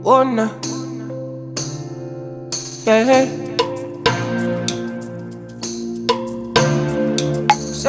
Oh no, yeah. So,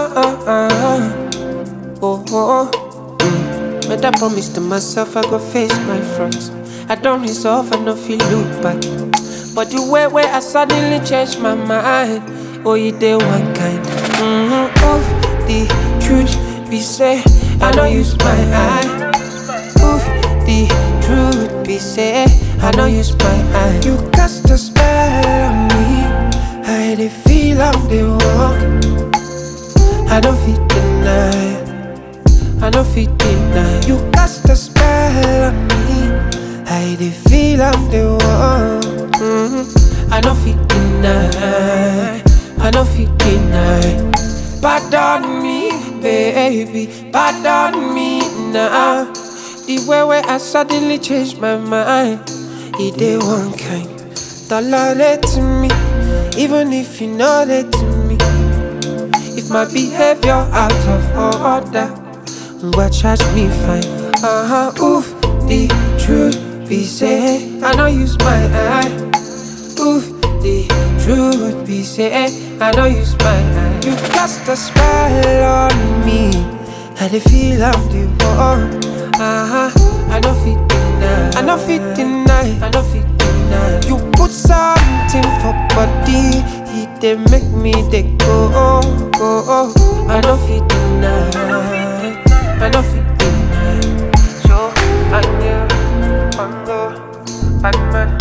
made a promise to myself I go face my fronts. I don't resolve, I no feel look back. But the way where I suddenly changed my mind, oh, you did one kind. Oof, the truth be said, I don't use my eye. Oof, the truth be said, I don't use my eye. You cast a spell on me, I dey feel I'm the one. I don't fit deny, I don't fit deny. You cast a spell on me, I dey feel I'm the one. I don't fit deny, I don't fit deny. Pardon me, baby, pardon me now. The way where I suddenly changed my mind, it dey one kind. Tolerate to me, even if you know that to me. If my behavior out of order, but charge me fine. Oof, the truth be said, I don't use my eye. Oof, the truth be said, I don't use my eye. You cast a spell on me, I dey feel I'm the one. I don't fit deny, I don't fit deny, I don't fit deny. You put something for body, it dey make me dey go, go. I don't fit deny, I don't fit deny. So I know, bad man,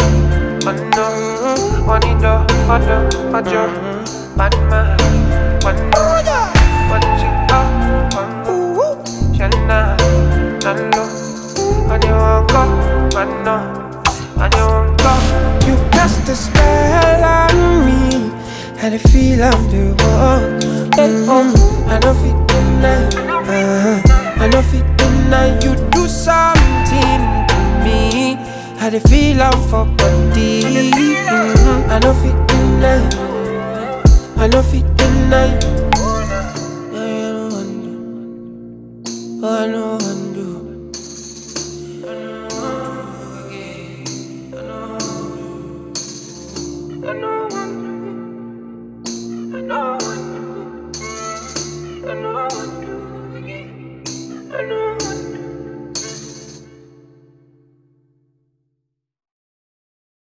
one indo, ojo, bad man, one Shana, Nalo, I don't want go. You cast a spell on me, and I feel I'm the one. I don't fit deny, I don't fit deny. You do something to me, I dey feel I'm for body. I don't fit deny, I don't fit deny. I know undo. I know